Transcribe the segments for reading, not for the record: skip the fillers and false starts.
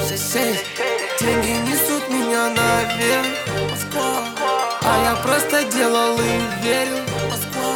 Деньги несут меня наверх, Москва. А я просто делал и верил, Москва.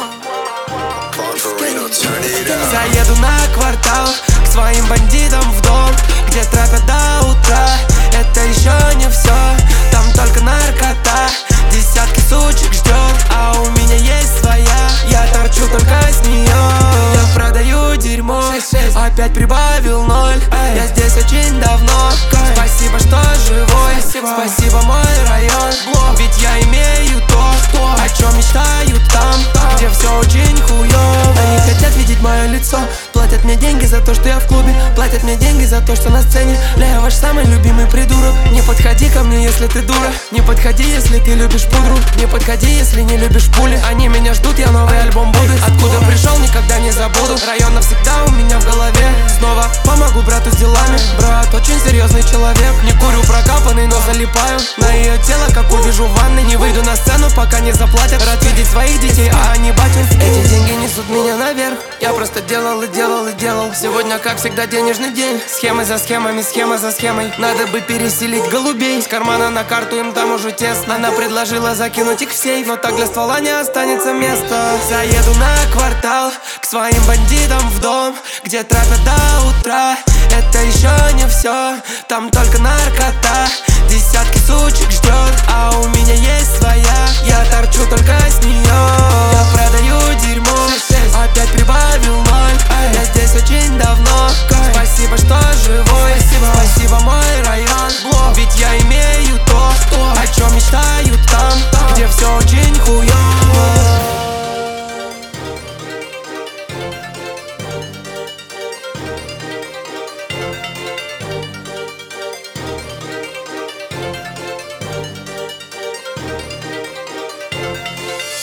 Заеду на квартал к своим бандитам в дом, где тратят до утра. Это еще не все, там только наркота. Десятки сучек ждет, а у меня есть своя. Я торчу только с нее. Я продаю дерьмо, опять прибавил ноль. Я здесь очень давно. Спасибо, что живой. Спасибо, мой район. Ведь я имею то, о чем мечтают там, где все очень хуёво. Они хотят видеть мое лицо, платят мне деньги за то, что я в клубе, платят мне деньги за то, что на сцене. Я ваш самый любимый придурок. Не подходи ко мне, если ты дура. Не подходи, если ты любишь пудру. Не подходи, если не любишь пули. Они меня ждут, я новый альбом буду. Откуда пришел, никогда не забуду. Район навсегда у меня в голове. Снова помогу брату с делами. Брат очень серьезный человек. Не курю прокапанный, но залипаю на ее тело, как увижу в ванной. Не выйду на сцену, пока не заплатят. Рад видеть своих детей, а они батю. Эти деньги несут меня наверх. Я просто делал и делал и делал. Сегодня, как всегда, денежный день. Схемы за схемами, схема за схемой. Надо бы переселить голубей с кармана на карту, им там уже тесно. Она предложила закинуть их в сейф, но так для ствола не останется места. Заеду на квартал к своим бандитам в дом, где тратят до утра. Это еще не все, там только наркота. Десятки сучек ждет, а у меня есть своя. Я торчу только с нее. Я продаю дерьмо, опять прибавил